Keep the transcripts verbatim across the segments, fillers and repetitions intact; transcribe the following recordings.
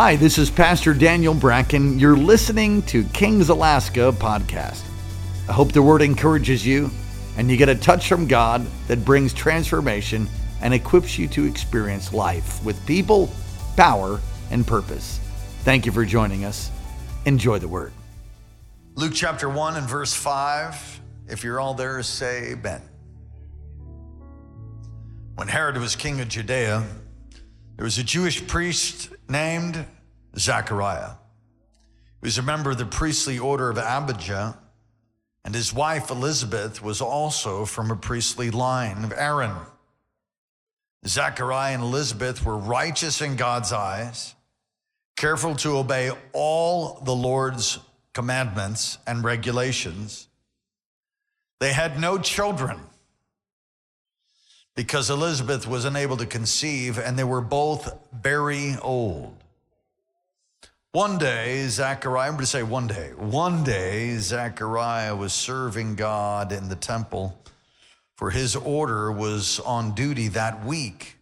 Hi, this is Pastor Daniel Bracken. You're listening to Kings Alaska podcast. I hope the word encourages you and you get a touch from God that brings transformation and equips you to experience life with people, power, and purpose. Thank you for joining us. Enjoy the word. Luke chapter one and verse five. If you're all there, say amen. When Herod was king of Judea, there was a Jewish priest named Zechariah. He was a member of the priestly order of Abijah, and his wife Elizabeth was also from a priestly line of Aaron. Zechariah and Elizabeth were righteous in God's eyes, careful to obey all the Lord's commandments and regulations. They had no children because Elizabeth was unable to conceive, and they were both very old. One day, Zechariah, I'm going to say one day, one day, Zechariah was serving God in the temple, for his order was on duty that week.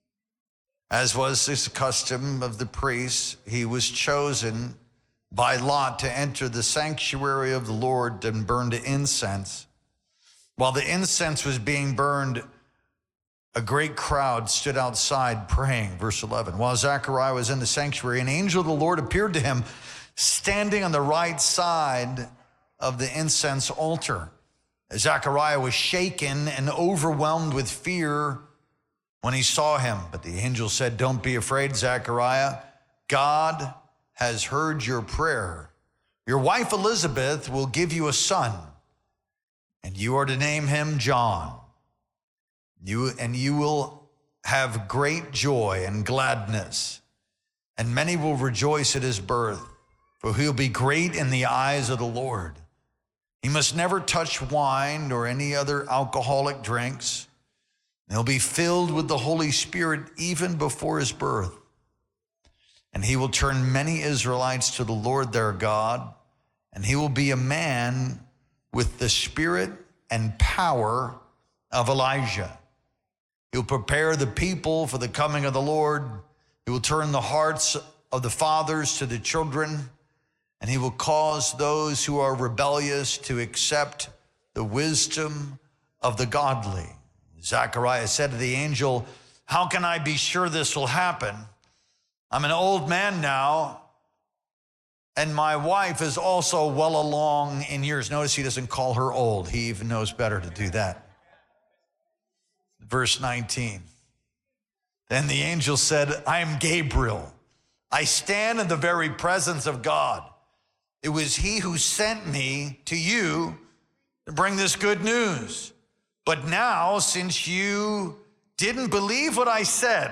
As was the custom of the priests, he was chosen by lot to enter the sanctuary of the Lord and burn the incense. While the incense was being burned, a great crowd stood outside praying. Verse eleven, while Zechariah was in the sanctuary, an angel of the Lord appeared to him, standing on the right side of the incense altar. Zechariah was shaken and overwhelmed with fear when he saw him. But the angel said, "Don't be afraid, Zechariah. God has heard your prayer. Your wife Elizabeth will give you a son, and you are to name him John. You and you will have great joy and gladness, and many will rejoice at his birth, for he'll be great in the eyes of the Lord. He must never touch wine or any other alcoholic drinks. He'll be filled with the Holy Spirit even before his birth. And he will turn many Israelites to the Lord their God, and he will be a man with the spirit and power of Elijah. He'll prepare the people for the coming of the Lord. He will turn the hearts of the fathers to the children, and he will cause those who are rebellious to accept the wisdom of the godly." Zechariah said to the angel, "How can I be sure this will happen? I'm an old man now, and my wife is also well along in years." Notice he doesn't call her old. He even knows better to do that. Verse nineteen, then the angel said, "I am Gabriel. I stand in the very presence of God. It was he who sent me to you to bring this good news. But now, since you didn't believe what I said,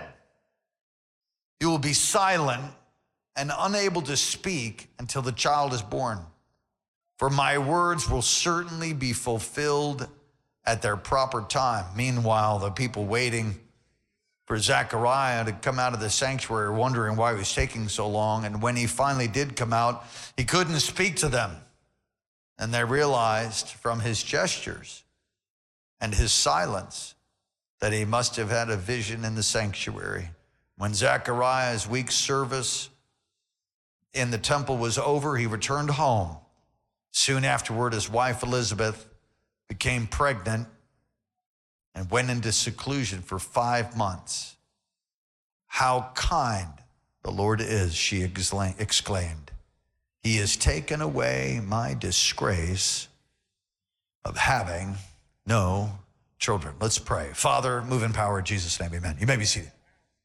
you will be silent and unable to speak until the child is born. For my words will certainly be fulfilled at their proper time." Meanwhile, the people waiting for Zechariah to come out of the sanctuary were wondering why he was taking so long. And when he finally did come out, he couldn't speak to them. And they realized from his gestures and his silence that he must have had a vision in the sanctuary. When Zechariah's week service in the temple was over, he returned home. Soon afterward, his wife Elizabeth became pregnant and went into seclusion for five months. "How kind the Lord is," she exclaimed. "He has taken away my disgrace of having no children." Let's pray. Father, move in power in Jesus' name, amen. You may be seated.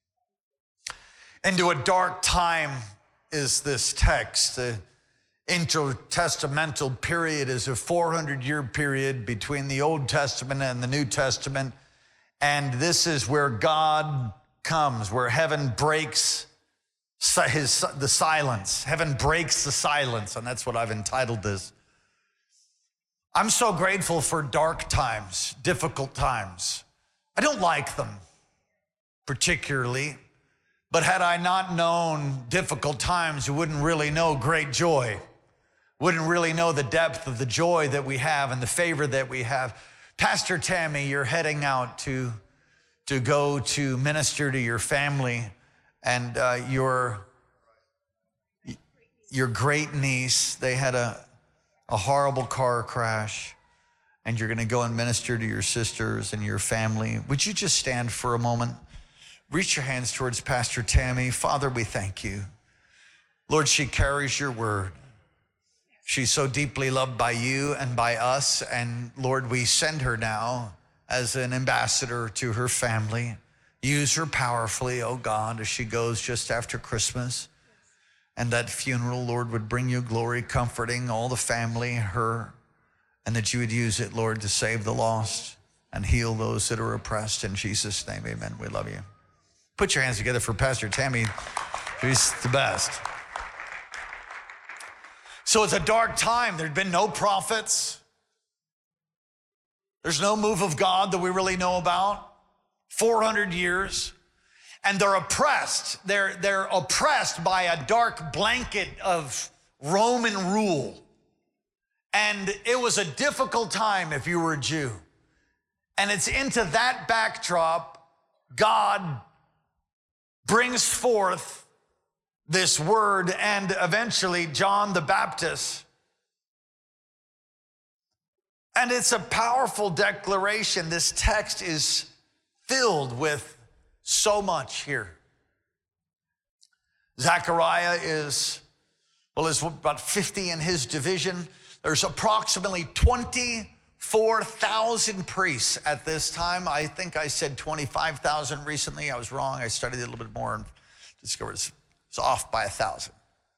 Into a dark time is this text. The intertestamental period is a four hundred year period between the Old Testament and the New Testament. And this is where God comes, where heaven breaks his, the silence. Heaven breaks the silence, and that's what I've entitled this. I'm so grateful for dark times, difficult times. I don't like them particularly, but had I not known difficult times, you wouldn't really know great joy. Wouldn't really know the depth of the joy that we have and the favor that we have. Pastor Tammy, you're heading out to, to go to minister to your family, and uh, you're your great niece, they had a, a horrible car crash, and you're going to go and minister to your sisters and your family. Would you just stand for a moment? Reach your hands towards Pastor Tammy. Father, we thank you. Lord, she carries your word. She's so deeply loved by you and by us. And Lord, we send her now as an ambassador to her family. Use her powerfully, oh God, as she goes just after Christmas. And that funeral, Lord, would bring you glory, comforting all the family, her, and that you would use it, Lord, to save the lost and heal those that are oppressed. In Jesus' name, amen. We love you. Put your hands together for Pastor Tammy. She's the best. So it's a dark time. There'd been no prophets. There's no move of God that we really know about. four hundred years. And they're oppressed. They're, they're oppressed by a dark blanket of Roman rule. And it was a difficult time if you were a Jew. And it's into that backdrop, God brings forth this word, and eventually John the Baptist. And it's a powerful declaration. This text is filled with so much here. Zechariah is, well, there's about fifty in his division. There's approximately twenty-four thousand priests at this time. I think I said twenty-five thousand recently. I was wrong. I studied it a little bit more and discovered it's, it's off by a thousand.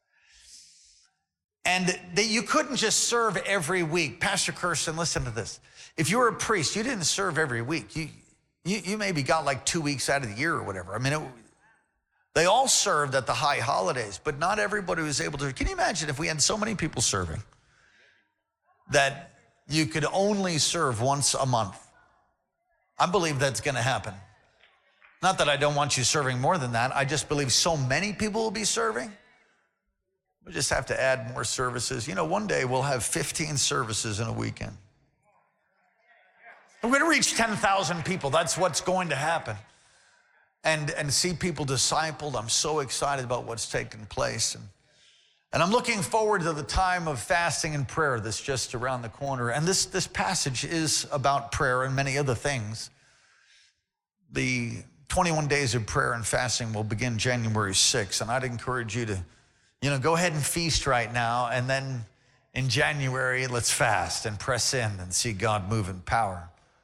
And that you couldn't just serve every week. Pastor Kirsten, listen to this. If you were a priest, you didn't serve every week. You, you, you maybe got like two weeks out of the year or whatever. I mean, it, they all served at the high holidays, but not everybody was able to. Can you imagine if we had so many people serving that you could only serve once a month? I believe that's going to happen. Not that I don't want you serving more than that. I just believe so many people will be serving. We just have to add more services. You know, one day we'll have fifteen services in a weekend. We're going to reach ten thousand people. That's what's going to happen. And, and see people discipled. I'm so excited about what's taking place. And, and I'm looking forward to the time of fasting and prayer that's just around the corner. And this, this passage is about prayer and many other things. The twenty-one days of prayer and fasting will begin January sixth. And I'd encourage you to, you know, go ahead and feast right now. And then in January, let's fast and press in and see God move in power.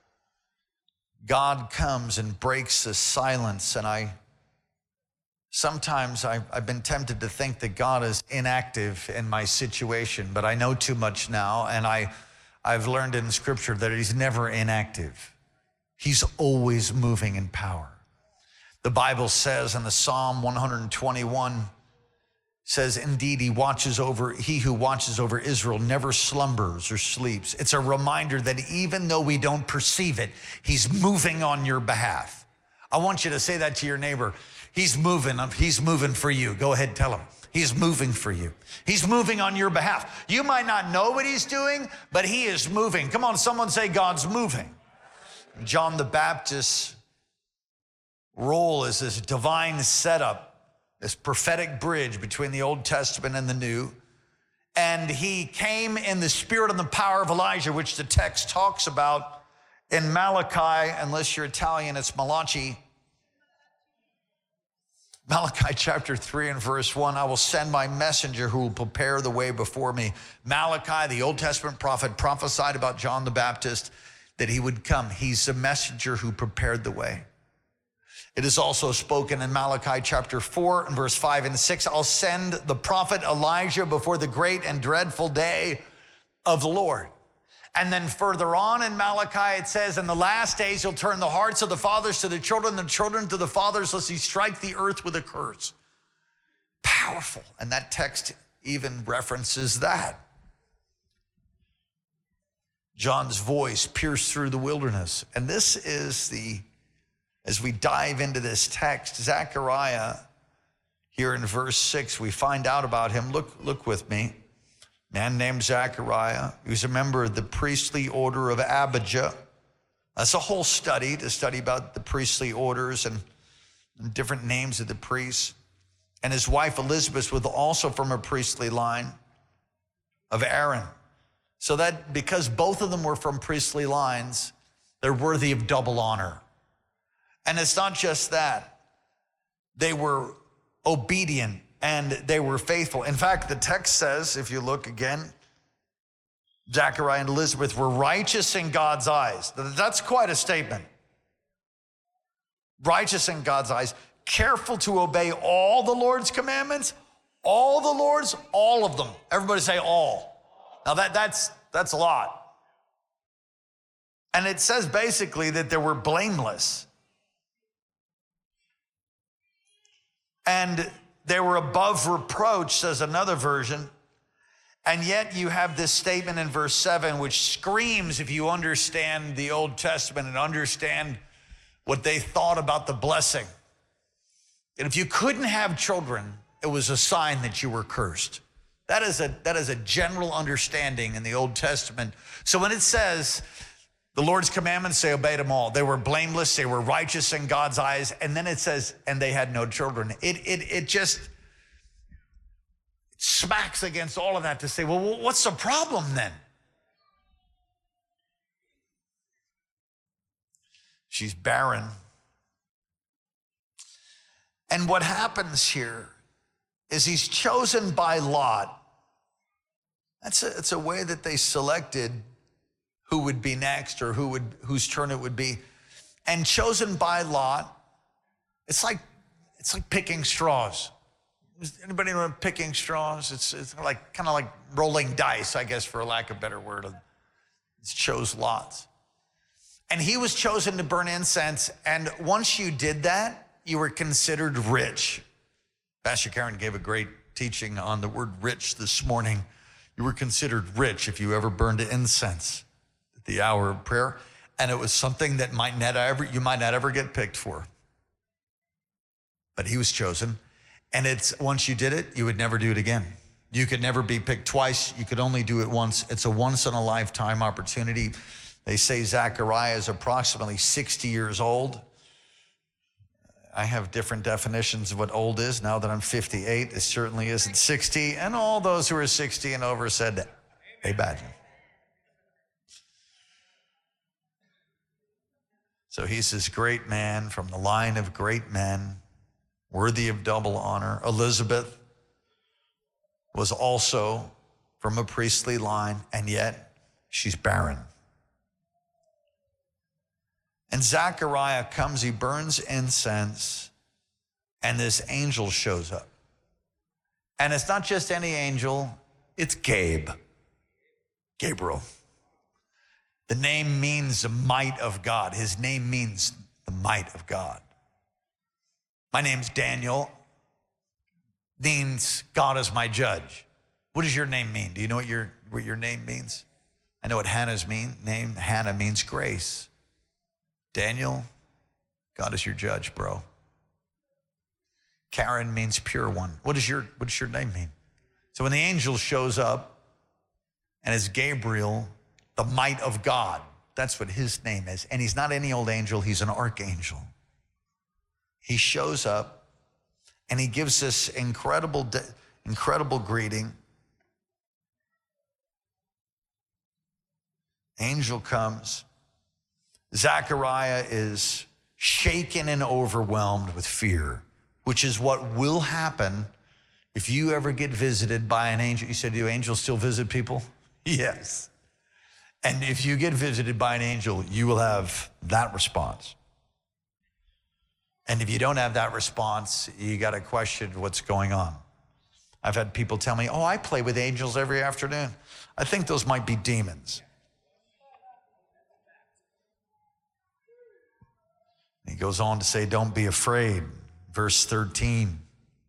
God comes and breaks the silence. And I, sometimes I, I've been tempted to think that God is inactive in my situation, but I know too much now. And I, I've learned in Scripture that he's never inactive. He's always moving in power. The Bible says in the Psalm one twenty-one, says, indeed, he watches over, he who watches over Israel never slumbers or sleeps. It's a reminder that even though we don't perceive it, he's moving on your behalf. I want you to say that to your neighbor. He's moving, he's moving for you. Go ahead, tell him. He's moving for you. He's moving on your behalf. You might not know what he's doing, but he is moving. Come on, someone say God's moving. John the Baptist's role is this divine setup, this prophetic bridge between the Old Testament and the New. And he came in the spirit and the power of Elijah, which the text talks about in Malachi. Unless you're Italian, it's Malachi. Malachi chapter three and verse one, I will send my messenger who will prepare the way before me. Malachi, the Old Testament prophet, prophesied about John the Baptist that he would come. He's the messenger who prepared the way. It is also spoken in Malachi chapter four and verse five and six. I'll send the prophet Elijah before the great and dreadful day of the Lord. And then further on in Malachi, it says, in the last days, he'll turn the hearts of the fathers to the children, the children to the fathers, lest he strike the earth with a curse. Powerful. And that text even references that. John's voice pierced through the wilderness. And this is the, as we dive into this text, Zechariah, here in verse six, we find out about him. Look, look with me. Man named Zechariah. He was a member of the priestly order of Abijah. That's a whole study, to study about the priestly orders and different names of the priests. And his wife Elizabeth was also from a priestly line of Aaron. So that because both of them were from priestly lines, they're worthy of double honor. And it's not just that. They were obedient and they were faithful. In fact, the text says, if you look again, Zachariah and Elizabeth were righteous in God's eyes. That's quite a statement. Righteous in God's eyes, careful to obey all the Lord's commandments, all the Lord's, all of them. Everybody say all. Now that, that's, that's a lot. And it says basically that they were blameless. And they were above reproach, says another version. And yet you have this statement in verse seven, which screams, if you understand the Old Testament and understand what they thought about the blessing. And if you couldn't have children, it was a sign that you were cursed. That is a, that is a general understanding in the Old Testament. So when it says, the Lord's commandments, they obeyed them all. They were blameless, they were righteous in God's eyes. And then it says, and they had no children. It, it, it just smacks against all of that to say, well, what's the problem then? She's barren. And what happens here is he's chosen by lot. That's a, it's a way that they selected who would be next or who would whose turn it would be. And chosen by lot, it's like it's like picking straws. Anybody know picking straws? It's it's like kind of like rolling dice, I guess, for a lack of a better word. It's chose lots. And he was chosen to burn incense, and once you did that, you were considered rich. Pastor Karen gave a great teaching on the word rich this morning. You were considered rich if you ever burned incense at the hour of prayer, and it was something that might not ever you might not ever get picked for. But he was chosen, and it's once you did it, you would never do it again. You could never be picked twice. You could only do it once. It's a once in a lifetime opportunity. They say Zechariah is approximately sixty years old. I have different definitions of what old is. Now that I'm fifty-eight, it certainly isn't sixty. And all those who are sixty and over said, amen. So he's this great man from the line of great men, worthy of double honor. Elizabeth was also from a priestly line, and yet she's barren. And Zechariah comes, he burns incense, and this angel shows up. And it's not just any angel, it's Gabe, Gabriel. The name means the might of God. His name means the might of God. My name's Daniel, means God is my judge. What does your name mean? Do you know what your, what your name means? I know what Hannah's mean, name. Hannah means grace. Daniel, God is your judge, bro. Karen means pure one. What does your, what does your name mean? So when the angel shows up, and it's Gabriel, the might of God, that's what his name is. And he's not any old angel, he's an archangel. He shows up, and he gives this incredible, incredible greeting. Angel comes. Zechariah is shaken and overwhelmed with fear, which is what will happen if you ever get visited by an angel. You said, do angels still visit people? Yes. And if you get visited by an angel, you will have that response. And if you don't have that response, you got to question what's going on. I've had people tell me, oh, I play with angels every afternoon. I think those might be demons. He goes on to say, don't be afraid. Verse thirteen,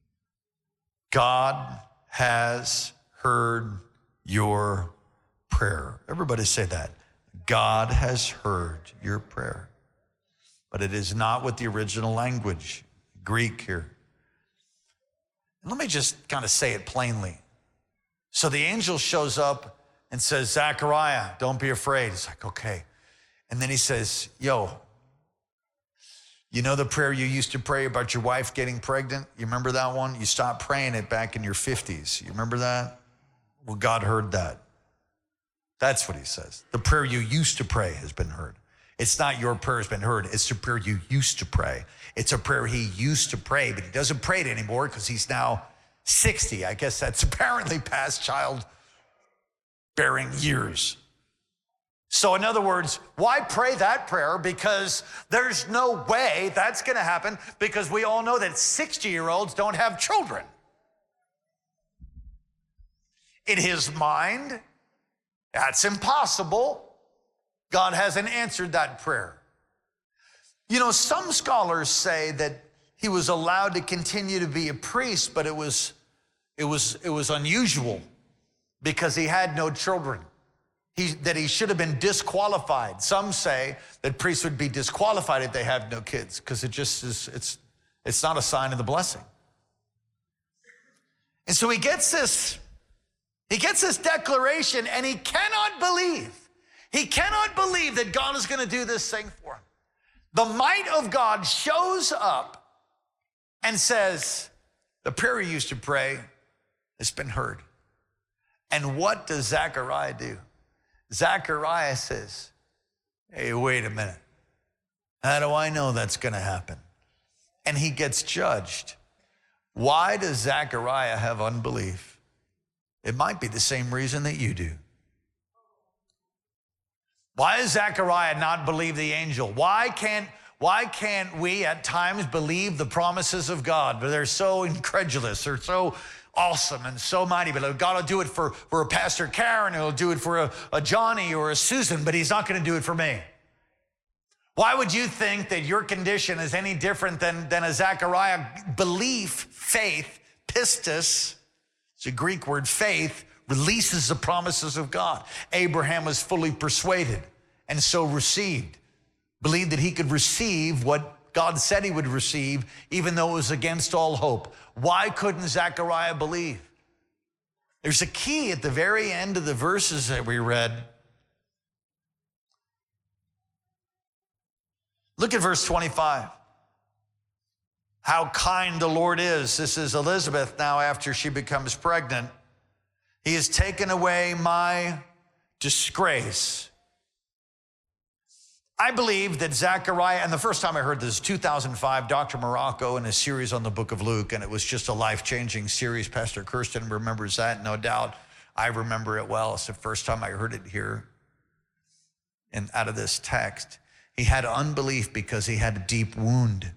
God has heard your prayer. Everybody say that. God has heard your prayer. But it is not with the original language, Greek here. And let me just kind of say it plainly. So the angel shows up and says, Zechariah, don't be afraid. He's like, okay. And then he says, yo, You know the prayer you used to pray about your wife getting pregnant? You remember that one? You stopped praying it back in your fifties. You remember that? Well, God heard that. That's what he says. The prayer you used to pray has been heard. It's not your prayer has been heard. It's the prayer you used to pray. It's a prayer he used to pray, but he doesn't pray it anymore because he's now sixty. I guess that's apparently past childbearing years. So in other words, why pray that prayer? Because there's no way that's going to happen, because we all know that sixty-year-olds don't have children. In his mind, that's impossible. God hasn't answered that prayer. You know, some scholars say that he was allowed to continue to be a priest, but it was, it was, it was unusual because he had no children. He, that he should have been disqualified. Some say that priests would be disqualified if they have no kids, because it just is, it's, it's not a sign of the blessing. And so he gets this, he gets this declaration, and he cannot believe, he cannot believe that God is going to do this thing for him. The might of God shows up and says, the prayer you used to pray has been heard. And what does Zechariah do? Zechariah says, hey, wait a minute. How do I know that's going to happen? And he gets judged. Why does Zechariah have unbelief? It might be the same reason that you do. Why does Zechariah not believe the angel? Why can't, why can't we at times believe the promises of God? But they're so incredulous. They're so awesome and so mighty, but God will do it for, for a Pastor Karen, he'll do it for a, a Johnny or a Susan, but he's not going to do it for me. Why would you think that your condition is any different than, than a Zechariah? Belief, faith, pistis, it's a Greek word, faith, releases the promises of God. Abraham was fully persuaded and so received, believed that he could receive what God said he would receive, even though it was against all hope. Why couldn't Zechariah believe? There's a key at the very end of the verses that we read. Look at verse twenty-five. How kind the Lord is. This is Elizabeth now after she becomes pregnant. He has taken away my disgrace. I believe that Zechariah, and the first time I heard this, two thousand five, Doctor Morocco in a series on the book of Luke, and it was just a life-changing series. Pastor Kirsten remembers that, no doubt. I remember it well. It's the first time I heard it here and out of this text. He had unbelief because he had a deep wound.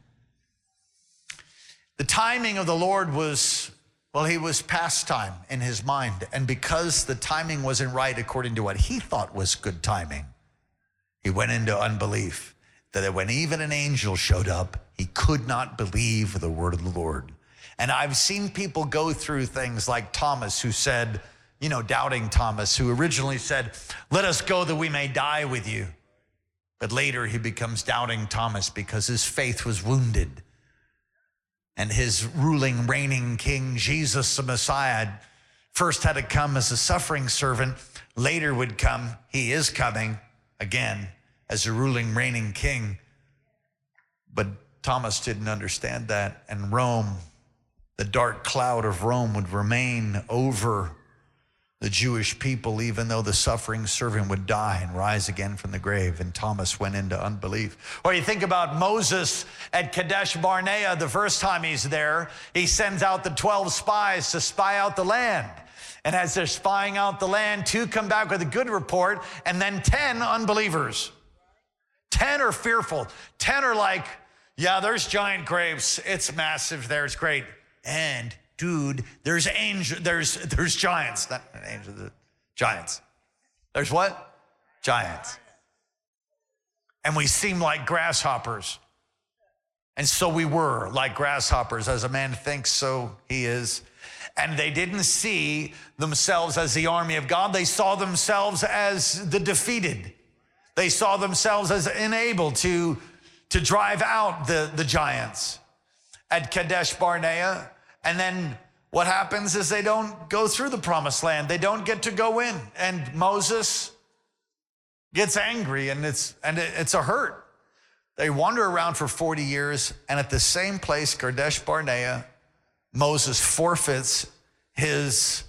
The timing of the Lord was, well, he was past time in his mind, and because the timing wasn't right according to what he thought was good timing, he went into unbelief, that when even an angel showed up, he could not believe the word of the Lord. And I've seen people go through things like Thomas, who said, you know, doubting Thomas, who originally said, let us go that we may die with you. But later he becomes doubting Thomas because his faith was wounded. And his ruling, reigning king, Jesus the Messiah, first had to come as a suffering servant, later would come, he is coming, again, as a ruling, reigning king. But Thomas didn't understand that. And Rome, the dark cloud of Rome would remain over the Jewish people, even though the suffering servant would die and rise again from the grave. And Thomas went into unbelief. Or you think about Moses at Kadesh Barnea, the first time he's there, he sends out the twelve spies to spy out the land. And as they're spying out the land, two come back with a good report, and then ten unbelievers. ten are fearful. ten are like, yeah, there's giant grapes. It's massive there. It's great. And dude, there's angel, there's there's giants. Not angels, giants. There's what? Giants. And we seem like grasshoppers. And so we were like grasshoppers. As a man thinks, so he is. And they didn't see themselves as the army of God. They saw themselves as the defeated. They saw themselves as unable to, to drive out the, the giants at Kadesh Barnea. And then what happens is they don't go through the promised land. They don't get to go in. And Moses gets angry, and it's, and it's a hurt. They wander around for forty years, and at the same place, Kadesh Barnea, Moses forfeits his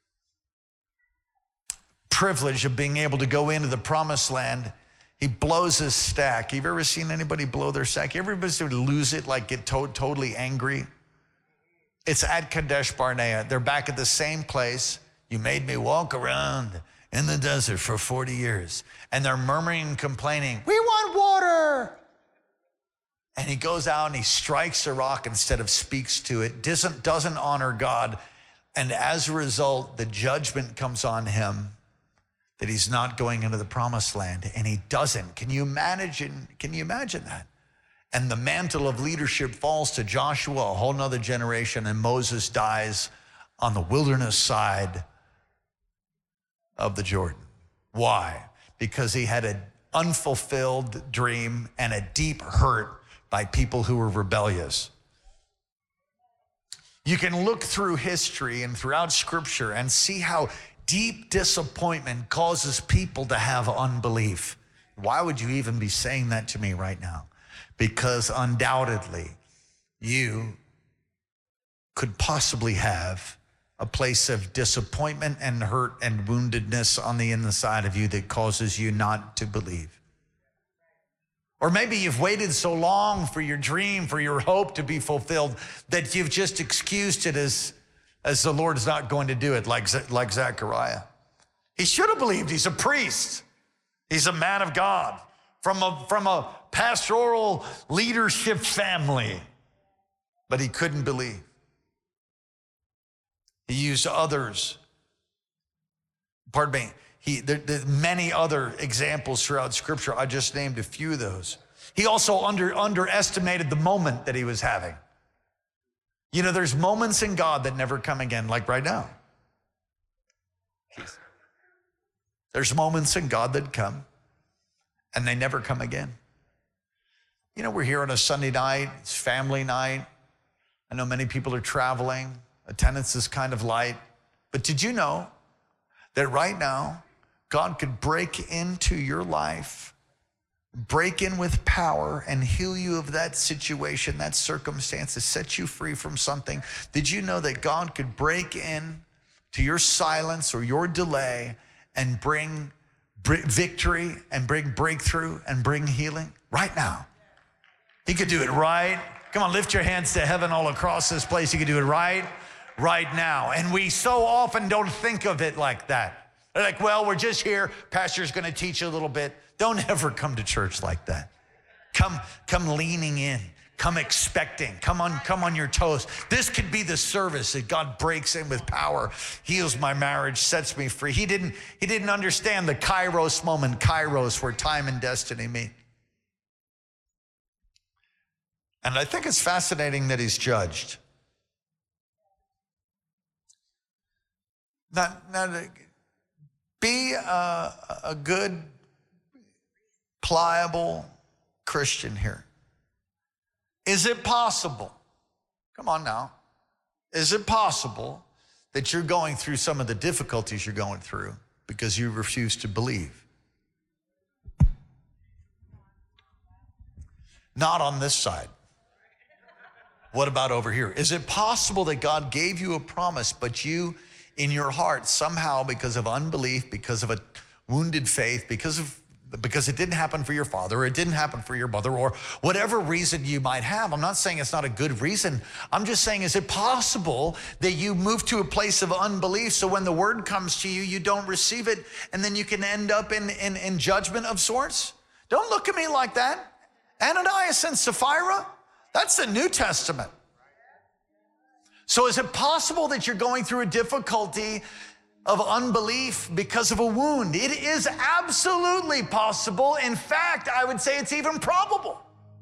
privilege of being able to go into the promised land. He blows his stack. You've ever seen anybody blow their stack? You ever been to lose it, like get to- totally angry? It's at Kadesh Barnea. They're back at the same place. You made me walk around in the desert for forty years. And they're murmuring and complaining, we want water. And he goes out and he strikes a rock instead of speaks to it, doesn't, doesn't honor God. And as a result, the judgment comes on him that he's not going into the promised land, and he doesn't. Can you imagine, can you imagine that? And the mantle of leadership falls to Joshua, a whole nother generation, and Moses dies on the wilderness side of the Jordan. Why? Because he had an unfulfilled dream and a deep hurt by people who were rebellious. You can look through history and throughout Scripture and see how deep disappointment causes people to have unbelief. Why would you even be saying that to me right now? Because undoubtedly you could possibly have a place of disappointment and hurt and woundedness on the inside of you that causes you not to believe. Or maybe you've waited so long for your dream, for your hope to be fulfilled, that you've just excused it as, as the Lord's not going to do it, like, like Zechariah. He should have believed. He's a priest. He's a man of God from a, from a pastoral leadership family. But he couldn't believe. He used others. Pardon me. He, there, there are many other examples throughout Scripture. I just named a few of those. He also under, underestimated the moment that he was having. You know, there's moments in God that never come again, like right now. There's moments in God that come, and they never come again. You know, we're here on a Sunday night. It's family night. I know many people are traveling. Attendance is kind of light. But did you know that right now, God could break into your life, break in with power, and heal you of that situation, that circumstance, to set you free from something? Did you know that God could break in to your silence or your delay and bring victory and bring breakthrough and bring healing right now? He could do it right. Come on, lift your hands to heaven all across this place. He could do it right, right now. And we so often don't think of it like that. They're like, well, we're just here. Pastor's going to teach you a little bit. Don't ever come to church like that. Come, come leaning in. Come expecting. Come on, come on your toes. This could be the service that God breaks in with power, heals my marriage, sets me free. He didn't, he didn't understand the Kairos moment, Kairos, where time and destiny meet. And I think it's fascinating that he's judged. Not, not a, be a, a good, pliable Christian here. Is it possible, come on now, is it possible that you're going through some of the difficulties you're going through because you refuse to believe? Not on this side. What about over here? Is it possible that God gave you a promise, but you, in your heart, somehow, because of unbelief, because of a wounded faith, because of because it didn't happen for your father, or it didn't happen for your mother, or whatever reason you might have. I'm not saying it's not a good reason. I'm just saying, is it possible that you move to a place of unbelief, so when the word comes to you, you don't receive it, and then you can end up in, in, in judgment of sorts? Don't look at me like that. Ananias and Sapphira, that's the New Testament. So is it possible that you're going through a difficulty of unbelief because of a wound? It is absolutely possible. In fact, I would say it's even probable.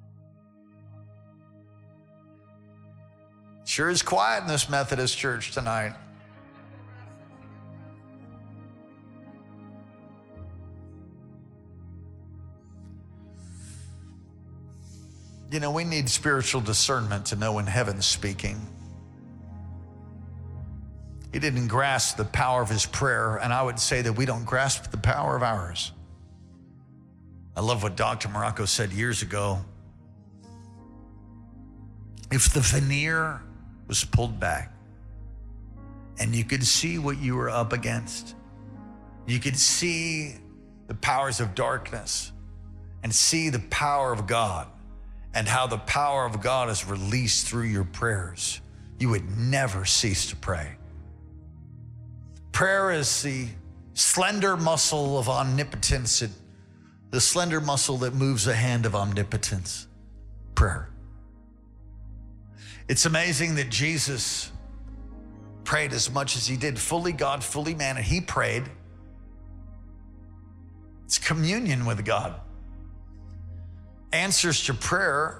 Sure is quiet in this Methodist church tonight. You know, we need spiritual discernment to know when heaven's speaking. He didn't grasp the power of his prayer, and I would say that we don't grasp the power of ours. I love what Doctor Morocco said years ago. if the veneer was pulled back and you could see what you were up against, you could see the powers of darkness and see the power of God and how the power of God is released through your prayers, you would never cease to pray. Prayer is the slender muscle of omnipotence, the slender muscle that moves the hand of omnipotence. Prayer. It's amazing that Jesus prayed as much as he did, fully God, fully man, and he prayed. It's communion with God. Answers to prayer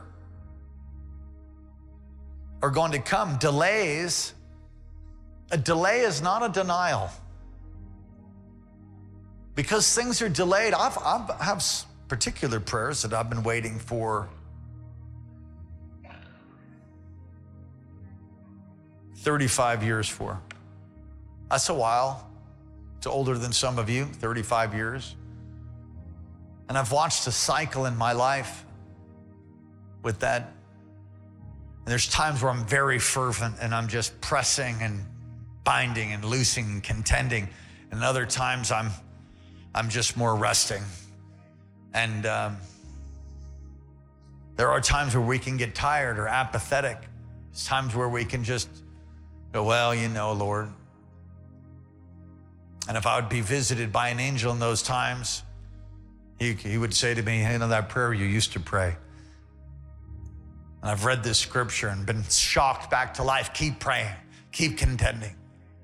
are going to come. Delays, a delay is not a denial. Because things are delayed, I've, I've, I have particular prayers that I've been waiting for thirty-five years for. That's a while. It's older than some of you, thirty-five years. And I've watched a cycle in my life with that. And there's times where I'm very fervent and I'm just pressing and binding and loosing and contending. And other times I'm I'm just more resting. And um, there are times where we can get tired or apathetic. There's times where we can just go, well, you know, Lord. And if I would be visited by an angel in those times, he, he would say to me, hey, you know that prayer you used to pray. And I've read this scripture and been shocked back to life. Keep praying, keep contending.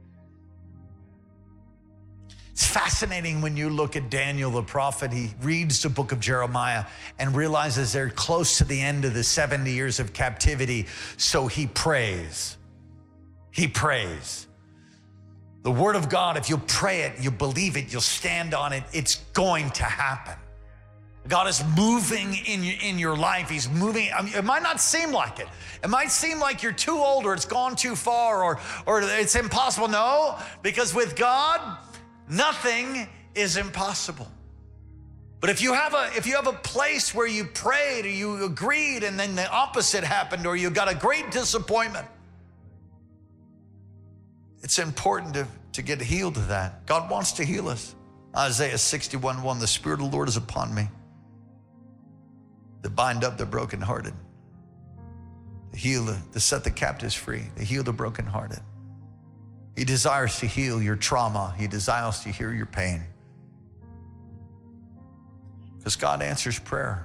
It's fascinating when you look at Daniel the prophet. He reads the book of Jeremiah and realizes they're close to the end of the seventy years of captivity. So he prays. He prays. The word of God, if you pray it, you believe it, you'll stand on it, it's going to happen. God is moving in your, in your life. He's moving. I mean, it might not seem like it. It might seem like you're too old or it's gone too far or, or it's impossible. No, because with God, nothing is impossible. But if you have a if you have a place where you prayed or you agreed and then the opposite happened or you got a great disappointment, it's important to, to get healed of that. God wants to heal us. Isaiah sixty-one one, the Spirit of the Lord is upon me, to bind up the brokenhearted, to heal, the, to set the captives free, to heal the brokenhearted. He desires to heal your trauma. He desires to heal your pain. Because God answers prayer.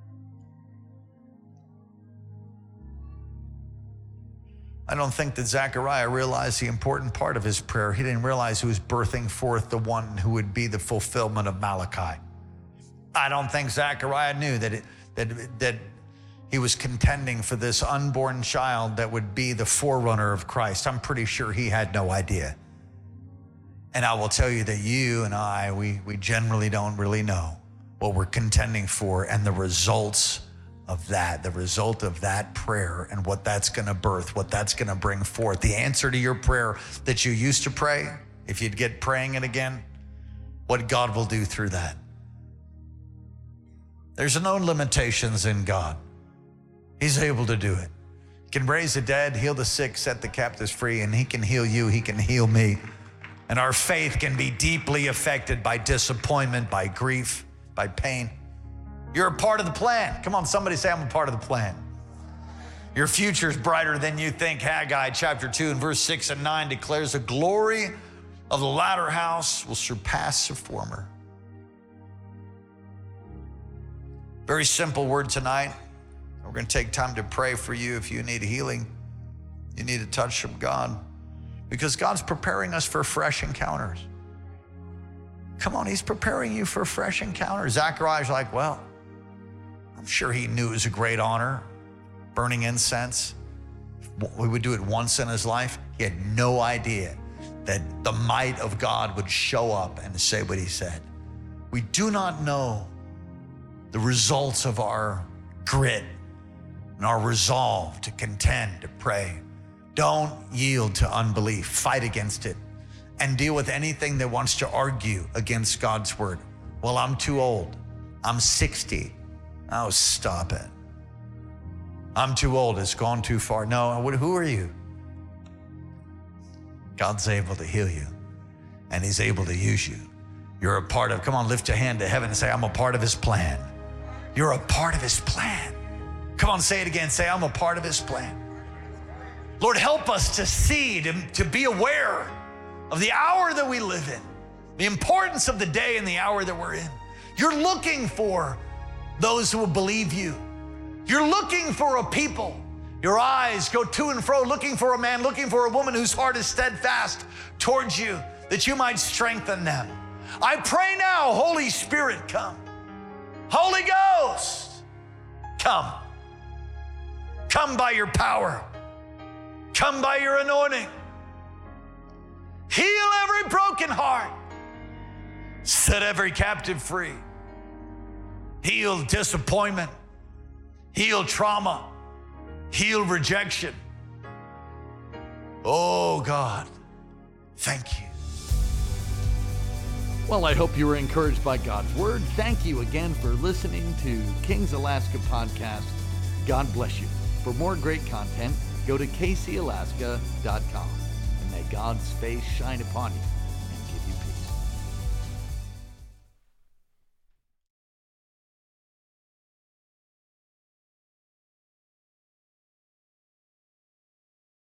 I don't think that Zechariah realized the important part of his prayer. He didn't realize he was birthing forth the one who would be the fulfillment of Malachi. I don't think Zechariah knew that, it, that, that he was contending for this unborn child that would be the forerunner of Christ. I'm pretty sure he had no idea. And I will tell you that you and I, we, we generally don't really know what we're contending for and the results of that, the result of that prayer and what that's gonna birth, what that's gonna bring forth. The answer to your prayer that you used to pray, if you'd get praying it again, what God will do through that. There's no limitations in God. He's able to do it. He can raise the dead, heal the sick, set the captives free, and he can heal you, he can heal me. And our faith can be deeply affected by disappointment, by grief, by pain. You're a part of the plan. Come on, somebody say, I'm a part of the plan. Your future is brighter than you think. Haggai chapter two and verse six and nine declares the glory of the latter house will surpass the former. Very simple word tonight. We're going to take time to pray for you if you need healing. You need a touch from God. Because God's preparing us for fresh encounters. Come on, he's preparing you for fresh encounters. Zechariah's like, well, I'm sure he knew it was a great honor, burning incense. We would do it once in his life. He had no idea that the might of God would show up and say what he said. We do not know the results of our grit and our resolve to contend, to pray. Don't yield to unbelief. Fight against it and deal with anything that wants to argue against God's word. Well, I'm too old. I'm sixty. Oh, stop it. I'm too old. It's gone too far. No, what, who are you? God's able to heal you, and he's able to use you. You're a part of, come on, lift your hand to heaven and say, I'm a part of his plan. You're a part of his plan. Come on, say it again. Say, I'm a part of his plan. Lord, help us to see, to, to be aware of the hour that we live in, the importance of the day and the hour that we're in. You're looking for those who will believe you. You're looking for a people. Your eyes go to and fro, looking for a man, looking for a woman whose heart is steadfast towards you, that you might strengthen them. I pray now, Holy Spirit, come. Holy Ghost, come. Come by your power. Come by your anointing. Heal every broken heart. Set every captive free. Heal disappointment. Heal trauma. Heal rejection. Oh, God, thank you. Well, I hope you were encouraged by God's word. Thank you again for listening to Kings Alaska Podcast. God bless you. For more great content, go to k c alaska dot com, and may God's face shine upon you.